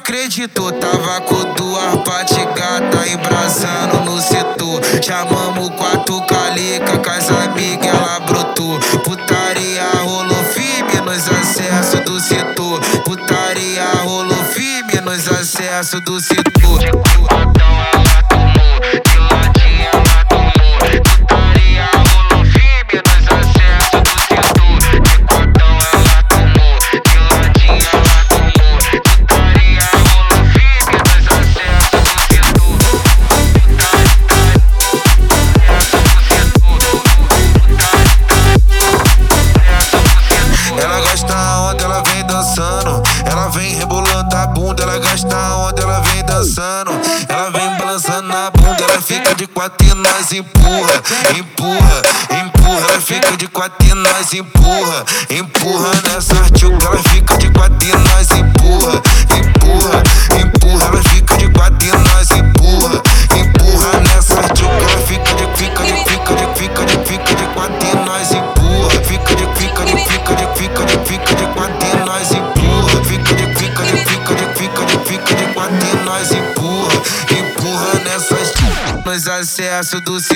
acreditou, tava com duas patigata embrasando no setor. Chamamos quatro calica, com as amigas ela brotou. Putaria rolou firme nos acessos do setor. Putaria rolou firme nos acessos do setor. Ela gosta onde ela vem dançando, ela vem rebolando a bunda. Ela gosta onde ela vem dançando, ela vem balançando na bunda. Ela fica de quatro e nós empurra, empurra, empurra. Ela fica de quatro e nós empurra, empurra nessa artiga. Ela fica de quatro e nós empurra, empurra, empurra. Ela fica de quatro e nós empurra, empurra nessa artiga. Ela fica de quatro e nós empurra, fica de quatro e nós empurra, fica de quatro e nós empurra, empurra nessas nos acessos do